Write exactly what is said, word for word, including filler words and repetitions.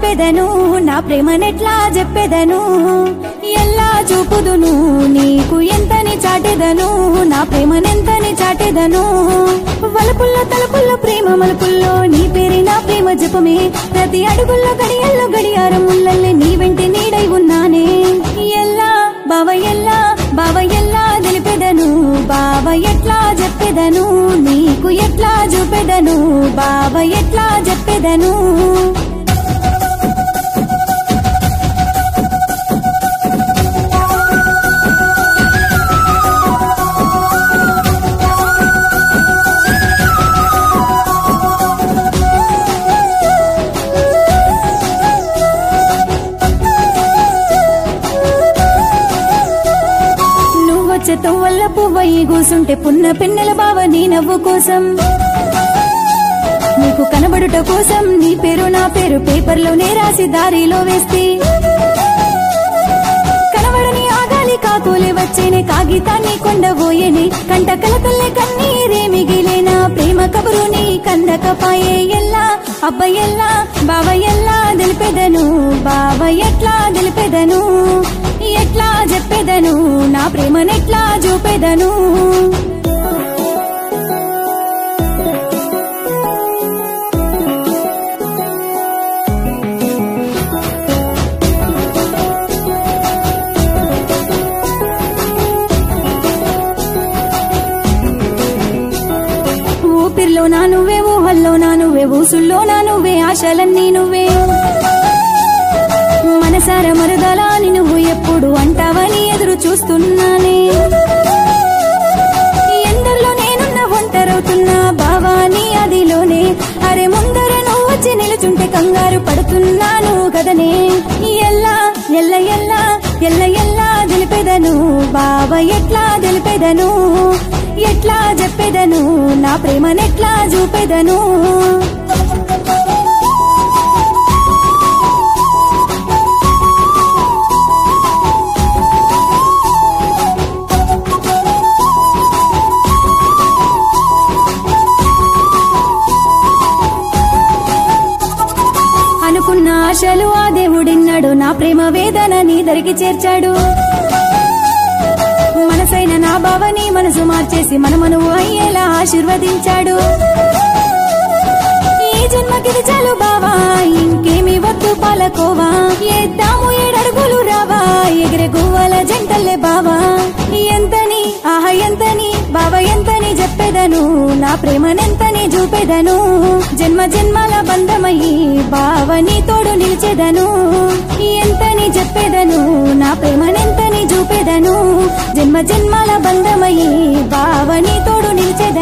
చెప్పెదను నా ప్రేమనెట్లా చెప్పెదను ఎల్లా చూపుదును నీకు ఎంతని చాటెదను నా ప్రేమనెంతని చాటెదను వలపుల్లో తలుపుల్లో ప్రేమ మలుపుల్లో నీ పేరే నా ప్రేమ జపమే ప్రతి అడుగుల్లో గడియల్లో గడియారం ముల్లల్లే నీ వెంటే నీడై ఉన్నానే ఎల్లా బావ ఎల్లా బావ ఎల్లా తెలిపెదను బావ ఎట్లా చెప్పెదను నీకు ఎట్లా చూపెదను బావ ఎట్లా చెప్పెదను చెత్త వల్ల పువ్వయి కూసుంటే పున్న పెన్నెల బావ నీ నవ్వు కోసం నీకు కనబడుట కోసం నీ పేరు నా పేరు పేపర్లోనే రాసి దారిలో వేస్తే కనబడని ఆగాలి కాకోలే వచ్చేనే కాగితాన్ని కొండబోయేనే కంట కలతల్లే కన్నీరే మిగిలేనా ప్రేమ కబురు నీ కందకపాయే ఎల్లా అబ్బ ఎల్లా బావ ఎల్లా తెలిపెదను బావ ఎట్లా తెలిపెదను ఎట్లా చెప్పెదను నా ప్రేమనెట్లా చూపెదను ఊపిరిలో నా నువ్వే ఊహల్లో నా నువ్వే ఊసుల్లో నా నువ్వే ఆశలన్నీ నువ్వే మనసార మరుదలాని నువ్వు ఎప్పుడు అంటావని ఎదురు చూస్తున్నానే ఎందరిలో నేనున్న ఒంటరవుతున్నా బావాని అదిలోనే అరే ముందర నువ్వు వచ్చి నిలుచుంటే కంగారు పడుతున్నాను కదనే ఎల్లా ఎల్ల ఎల్లా ఎల్ల ఎల్లా తెలిపెదను బావ ఎట్లా తెలిపెదను ఎట్లా చెప్పెదను నా ప్రేమనెట్లా చూపెదను అనుకున్న ఆశలు ఆ దేవుడిన్నాడు నా ప్రేమ వేదన నీ దరికి చేర్చాడు మనసైన నా బావని మనసు మార్చేసి మనమనువు అయ్యేలా ఆశీర్వదించాడు ఈ జన్మకిది చాలు బావా ఇంకేమి వద్దు పాలకోవా ఏద్దాము ఏడరుగులు రావా ఎగిరే గువ్వల జంటల్లే బావా ఎంతని ఆహా ఎంతని బావ ఎంతని చెప్పెదను నా ప్రేమనెంతని చూపెదను జన్మ జన్మల బంధమయ్యి బావని తోడు నిలిచెదను ఎంతని చెప్పెదను నా ప్రేమనెంతని చూపెదను జన్మ జన్మల బంధమయ్యి బావని తోడు నిలిచెదను